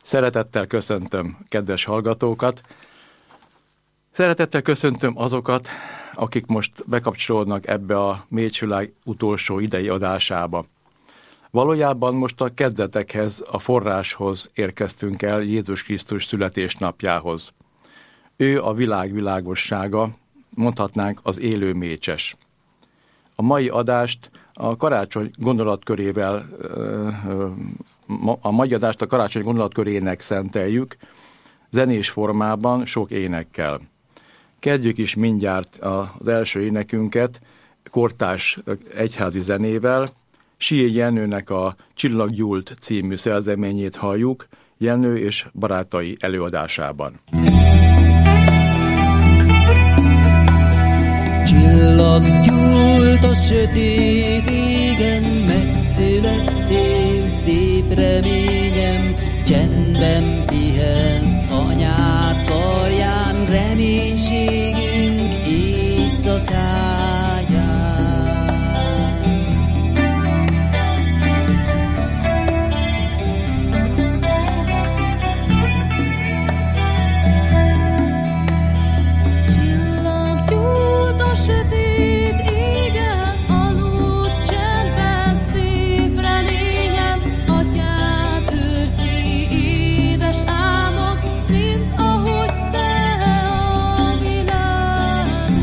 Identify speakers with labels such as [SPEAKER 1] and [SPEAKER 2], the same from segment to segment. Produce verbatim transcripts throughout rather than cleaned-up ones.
[SPEAKER 1] Szeretettel köszöntöm kedves hallgatókat. Szeretettel köszöntöm azokat, akik most bekapcsolódnak ebbe a Mécsvilág utolsó idei adásába. Valójában most a kezdetekhez, a forráshoz érkeztünk el, Jézus Krisztus születésnapjához. Ő a világ világossága, mondhatnánk az élő mécses. A mai adást a karácsony gondolatkörével, a mai adást a karácsony gondolatkörének szenteljük, zenés formában, sok énekkel. Kezdjük is mindjárt az első énekünket, kortárs egyházi zenével. Sié Jenőnek a Csillaggyúlt című szerzeményét halljuk Jenő és barátai előadásában.
[SPEAKER 2] Csillaggyúlt a sötét égen, megszülettél, szép reményem, csendben pihensz anyád karján, reménységünk éjszakáján.
[SPEAKER 3] Csillaggyúlt a sötét égen, aludt csendben, szép reményem, atyád őrzi édes álmod, mint ahogy te a világon.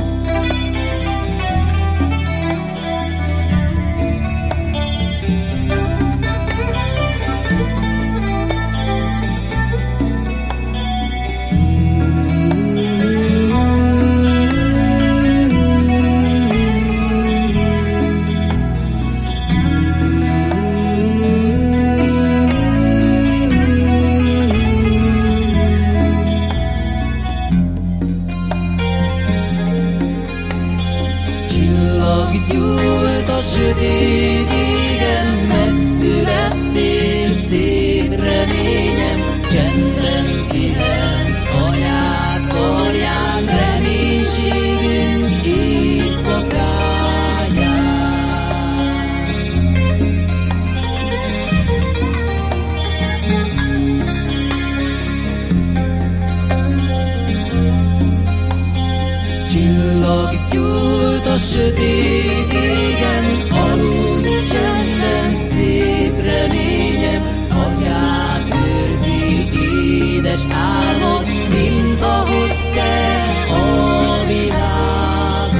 [SPEAKER 2] Csillaggyúlt a sötét égen, megszülettél, szép reményem, csendben pihensz anyád karján, reménységünk éjszakáján. Csillaggyúlt a sötét égen, aludj csendben, szép reményem, atyád őrzi édes álmod, mint ahogy te a világot.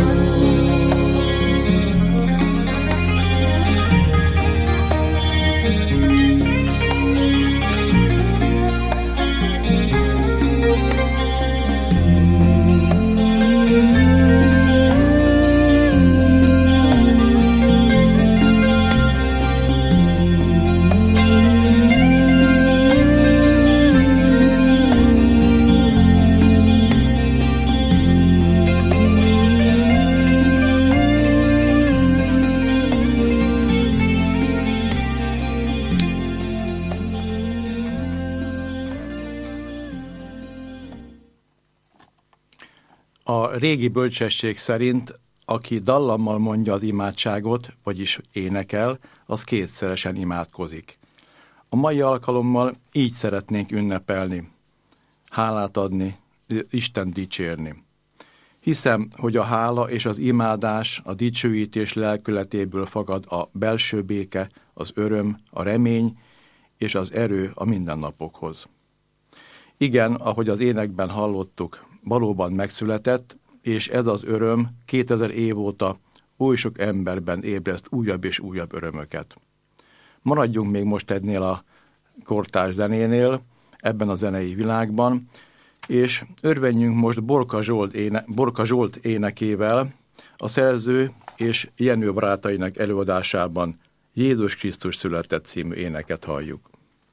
[SPEAKER 1] A régi bölcsesség szerint, aki dallammal mondja az imádságot, vagyis énekel, az kétszeresen imádkozik. A mai alkalommal így szeretnénk ünnepelni, hálát adni, Isten dicsérni. Hiszem, hogy a hála és az imádás, a dicsőítés lelkületéből fakad a belső béke, az öröm, a remény és az erő a mindennapokhoz. Igen, ahogy az énekben hallottuk, valóban megszületett, és ez az öröm kétezer év óta oly sok emberben ébreszt újabb és újabb örömöket. Maradjunk még most ennél a kortárs zenénél, ebben a zenei világban, és örvenjünk most Borka Zsolt, éne, Borka Zsolt énekével, a szerző és Jenő barátainak előadásában Jézus Krisztus született című éneket halljuk.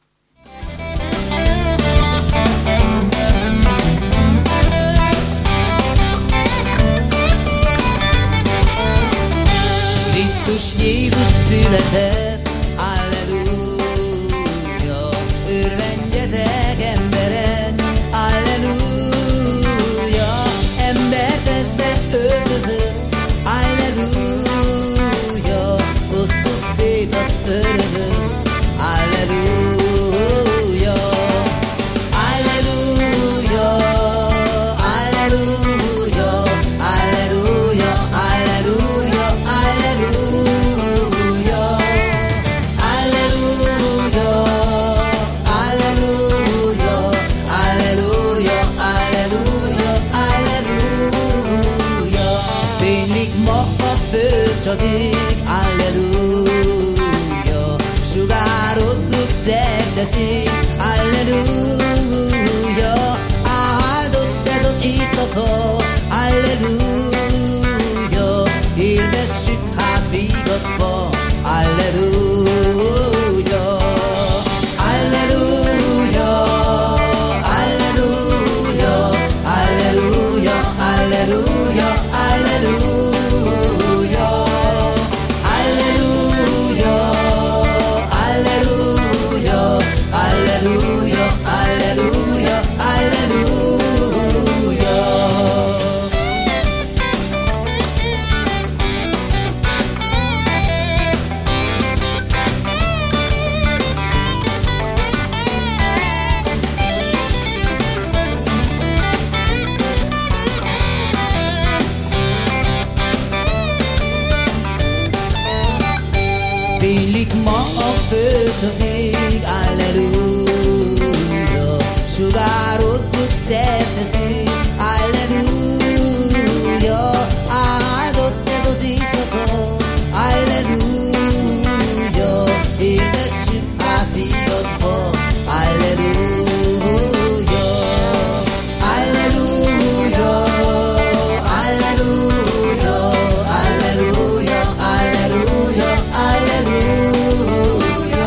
[SPEAKER 2] Krisztus Jézus született, alleluja, örvendjetek emberek, alleluja, embertestbe öltözött, alleluja, osszuk szét az örömöt, alleluja. sugározzuk szerdeszék. Alleluja, áldott ez az éjszaka. Alleluja, hirdessük hát vigadva. Alleluja, alleluja, alleluja, alleluja, alleluja, alleluja, alleluja, alleluja, alleluja, alleluja, alleluja. Fénylik ma a föld s az ég, alleluja, sugározzuk szerdeszék, alleluja, áldott ez az éjszaka, alleluja, hirdessük hát vigadva, alleluja, alleluja, alleluja, alleluja, alleluja, alleluja,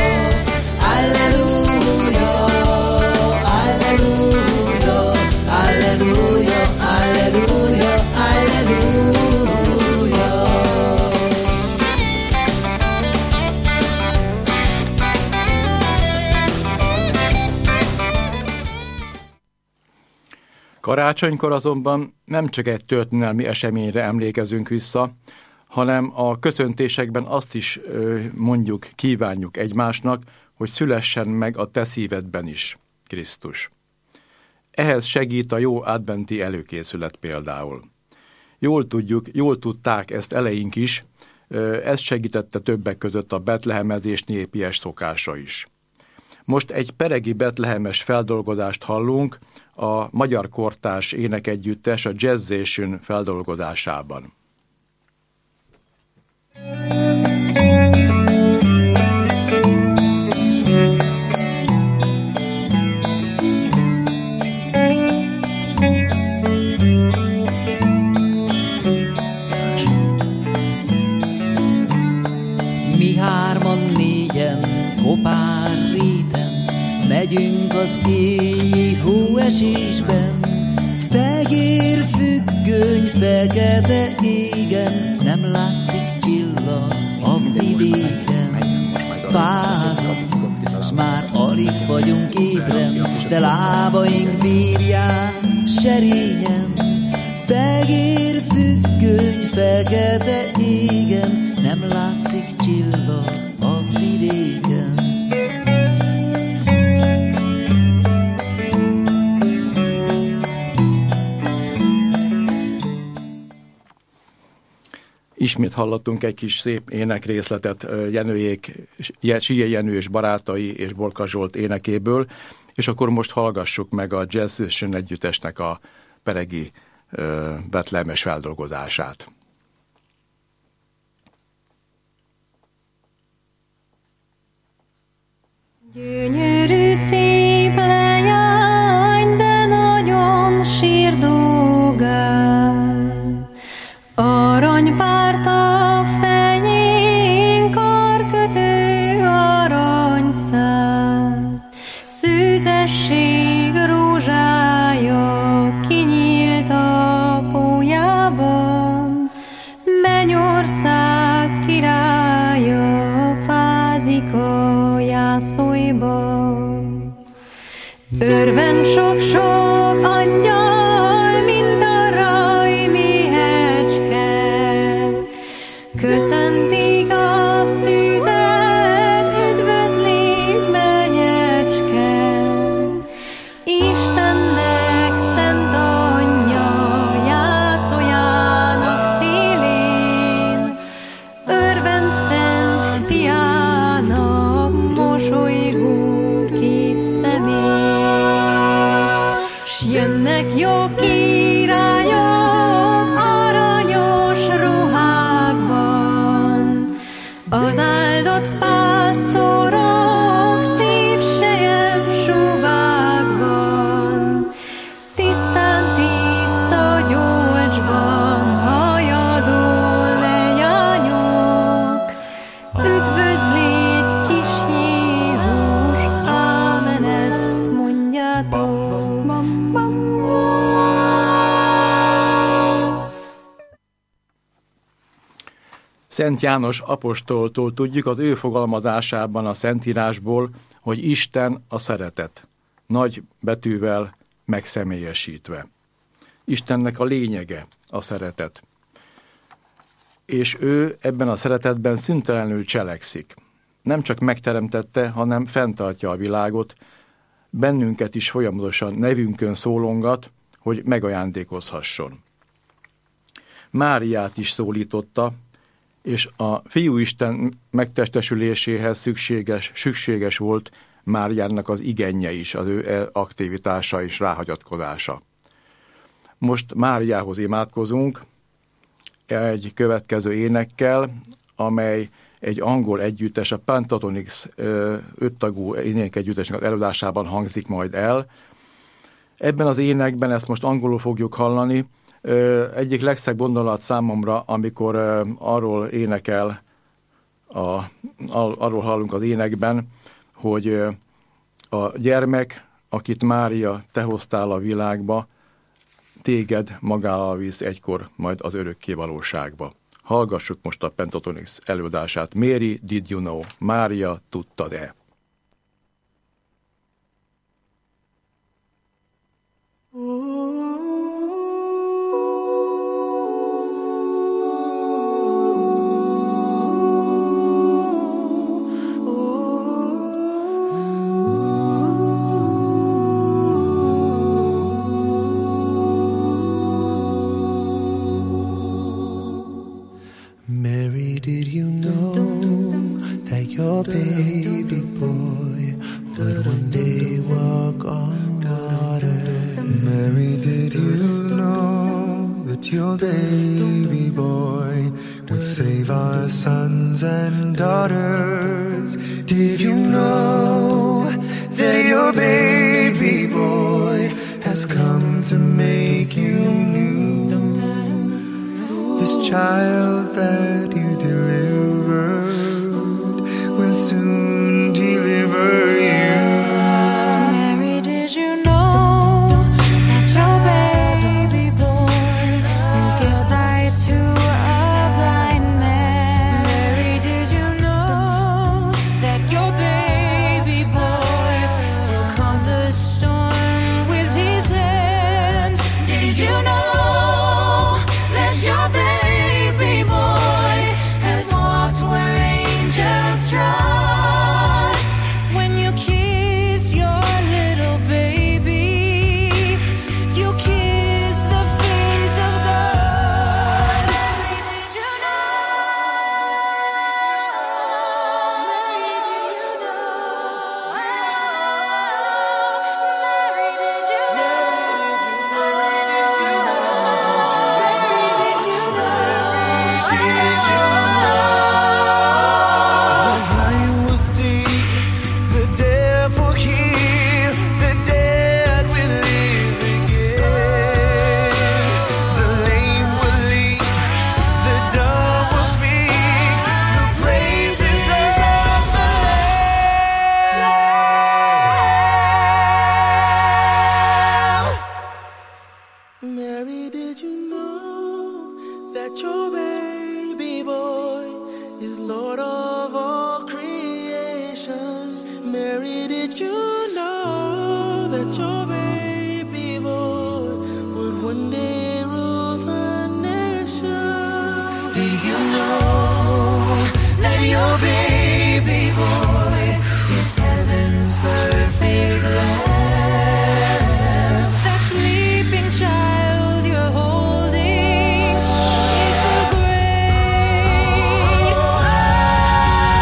[SPEAKER 2] alleluja, alleluja, alleluja, alleluja, alleluja.
[SPEAKER 1] Karácsonykor azonban nem csak egy történelmi eseményre emlékezünk vissza, hanem a köszöntésekben azt is mondjuk, kívánjuk egymásnak, hogy szülessen meg a te szívedben is Krisztus. Ehhez segít a jó adventi előkészület például. Jól tudjuk, jól tudták ezt eleink is, ez segítette többek között a betlehemezés népies szokása is. Most egy peregi betlehemes feldolgozást hallunk a Magyar Kortárs Énekegyüttes a Jazzation feldolgozásában.
[SPEAKER 2] Mi hárman négyen kopár réten megyünk az éjjé hóesésben. Fegér függöny fekete égen, nem látszik csillag a vidéken. Fázunk, s már alig vagyunk ébren, de lábaink bírják serényen. Fegér függöny fekete égen, nem látszik csillag a vidéken.
[SPEAKER 1] Ismét hallottunk egy kis szép énekrészletet Jenőjék, Silyei Jenő és barátai és Borka Zsolt énekéből, és akkor most hallgassuk meg a Jazzation együttesnek a peregi betlehemes feldolgozását.
[SPEAKER 3] Gyönyörű szép leány, de nagyon sírdogál. Aranypárt a fején, karkötő aranyszál. Szűzesség rózsája kinyílt a pólyában. Mennyország királya fázik a jászolban. Örvend sok-sok angyal, mint a rajméhecske. Köszöntik a szűzet, üdvözlik menyecske. Istennek szent anyja, jászoljának szélén. Örvend szent fiának, mosolygó két szemén. S jönnek jó királyok aranyos ruhákban, az áldott pásztorok
[SPEAKER 1] Szent János apostoltól tudjuk az ő fogalmazásában a Szentírásból, hogy Isten a szeretet, nagy betűvel megszemélyesítve. Istennek a lényege a szeretet. És ő ebben a szeretetben szüntelenül cselekszik. Nem csak megteremtette, hanem fenntartja a világot, bennünket is folyamatosan nevünkön szólongat, hogy megajándékozhasson. Máriát is szólította, és a Fiúisten megtestesüléséhez szükséges, szükséges volt Máriának az igenje is, az ő aktivitása és ráhagyatkozása. Most Máriához imádkozunk egy következő énekkel, amely egy angol együttes, a Pentatonix öttagú énekegyüttesnek az előadásában hangzik majd el. Ebben az énekben, ezt most angolul fogjuk hallani, egyik legszebb gondolat számomra, amikor arról énekel, a, arról hallunk az énekben, hogy a gyermek, akit Mária, te hoztál a világba, téged magával visz egykor majd az örökké valóságba. Hallgassuk most a Pentatonix előadását. Mary, did you know? Mária, tudtad-e?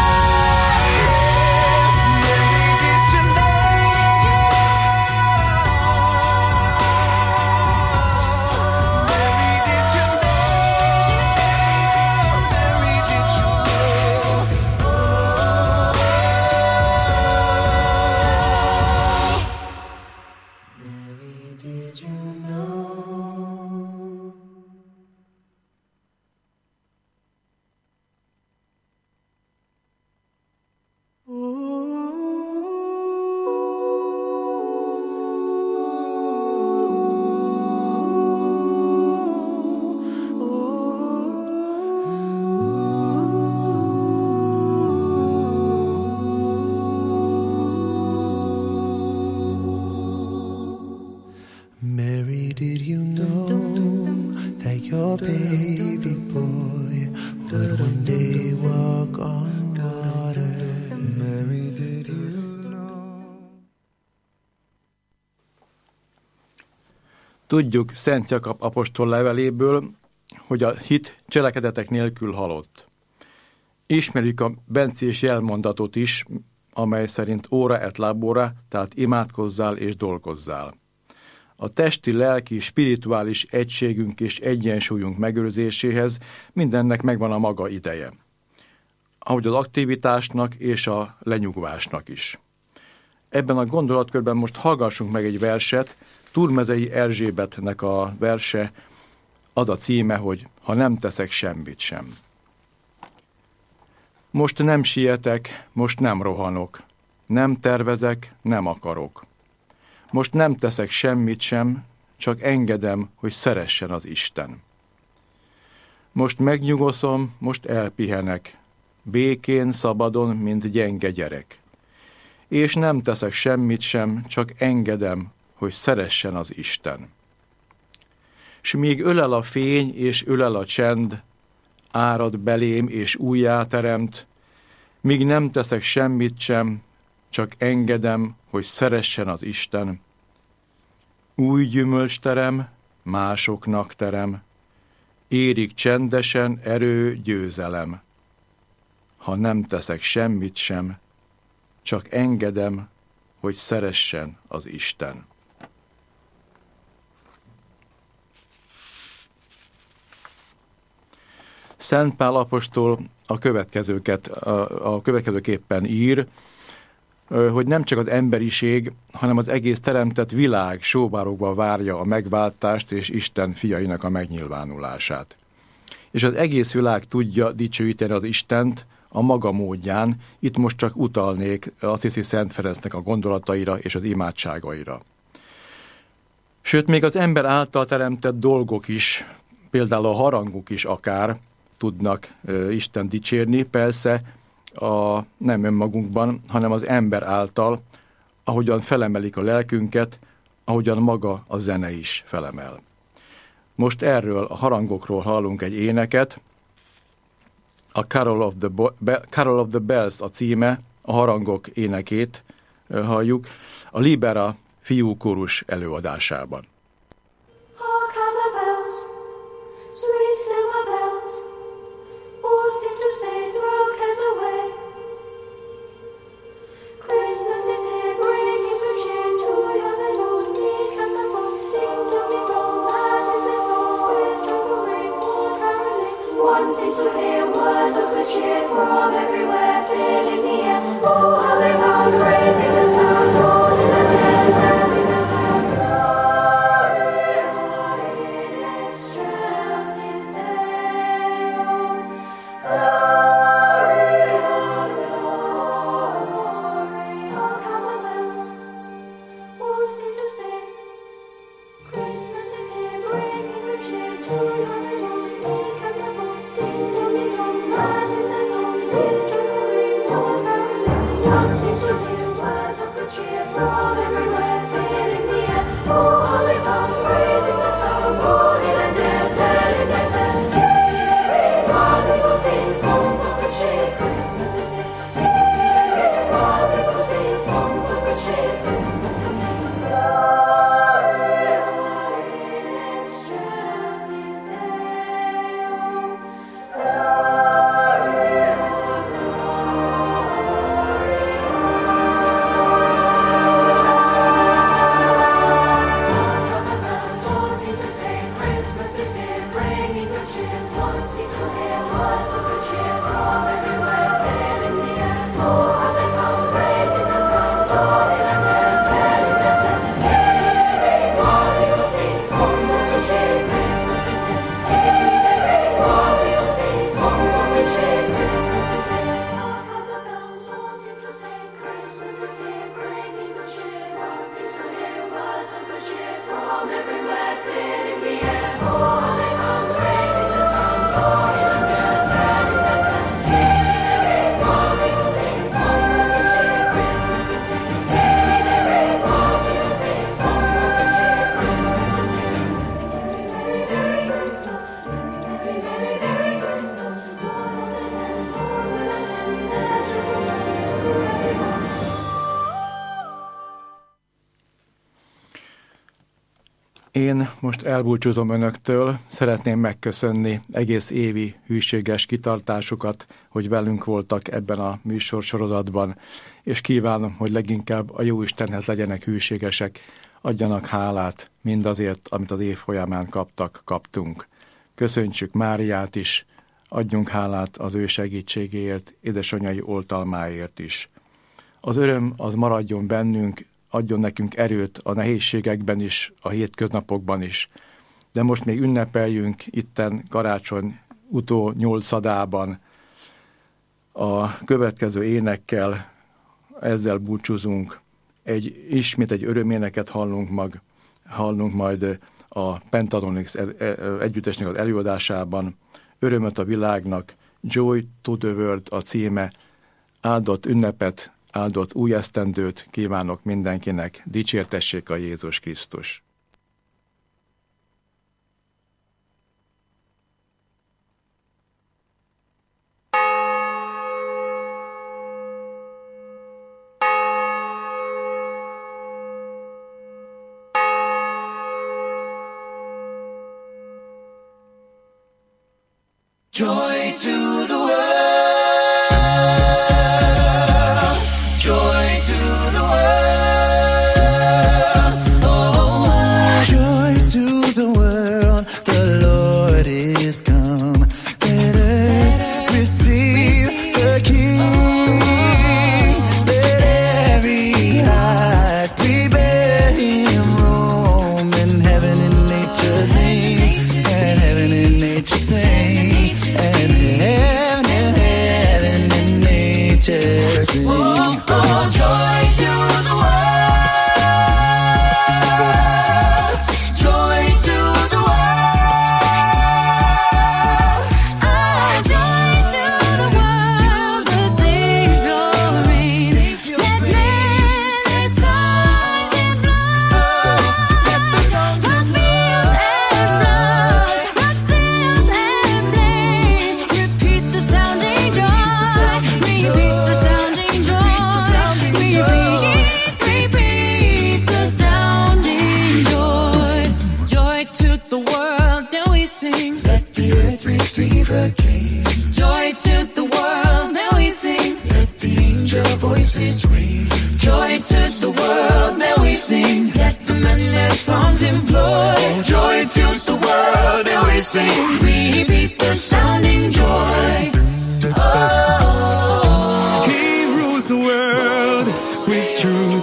[SPEAKER 4] Mary, did you know?
[SPEAKER 1] Tudjuk Szent Jakab apostol leveléből, hogy a hit cselekedetek nélkül halott. Ismerjük a bencés jelmondatot is, amely szerint óra et labora, tehát imádkozzál és dolgozzál. A testi, lelki, spirituális egységünk és egyensúlyunk megőrzéséhez mindennek megvan a maga ideje. Ahogy az aktivitásnak és a lenyugvásnak is. Ebben a gondolatkörben most hallgassunk meg egy verset, Turmezei Erzsébetnek a verse, az a címe, hogy ha nem teszek semmit sem. Most nem sietek, most nem rohanok, nem tervezek, nem akarok. Most nem teszek semmit sem, csak engedem, hogy szeressen az Isten. Most megnyugoszom, most elpihenek, békén, szabadon, mint gyenge gyerek. És nem teszek semmit sem, csak engedem, hogy szeressen az Isten. S míg ölel a fény és ölel a csend, árad belém és újjáteremt, míg nem teszek semmit sem, csak engedem, hogy szeressen az Isten. Új gyümölcs terem, másoknak terem, érik csendesen erő, győzelem. Ha nem teszek semmit sem, csak engedem, hogy szeressen az Isten. Szent Pál apostol a következőket, a, a következőképpen ír, hogy nem csak az emberiség, hanem az egész teremtett világ sóvárogva várja a megváltást és Isten fiainak a megnyilvánulását. És az egész világ tudja dicsőíteni az Istent a maga módján, itt most csak utalnék Assisi Szent Ferencnek a gondolataira és az imádságaira. Sőt, még az ember által teremtett dolgok is, például a harangok is akár tudnak uh, Isten dicsérni, persze a, nem önmagunkban, hanem az ember által, ahogyan felemelik a lelkünket, ahogyan maga a zene is felemel. Most erről a harangokról hallunk egy éneket, a Carol of the, Bo- Be- Carol of the Bells a címe, a harangok énekét uh, halljuk, a Libera fiúkórus előadásában.
[SPEAKER 4] Gloria,
[SPEAKER 1] Én most elbúcsúzom önöktől, szeretném megköszönni egész évi hűséges kitartásukat, hogy velünk voltak ebben a műsorsorozatban, és kívánom, hogy leginkább a Jóistenhez legyenek hűségesek, adjanak hálát mindazért, amit az év folyamán kaptak, kaptunk. Köszöntsük Máriát is, adjunk hálát az ő segítségéért, édesanyai oltalmáért is. Az öröm az maradjon bennünk, adjon nekünk erőt a nehézségekben is, a hétköznapokban is. De most még ünnepeljünk itten karácsony utó nyolcadában a következő énekkel, ezzel búcsúzunk. Egy, ismét egy öröméneket hallunk, mag, hallunk majd a Pentatonix együttesnek az előadásában. Örömöt a világnak, Joy to the World a címe, áldott ünnepet, áldott új esztendőt kívánok mindenkinek, dicsértessék a Jézus Krisztus.
[SPEAKER 4] Joy to the world.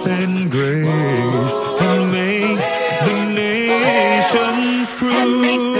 [SPEAKER 5] Truth and makes the nations prove.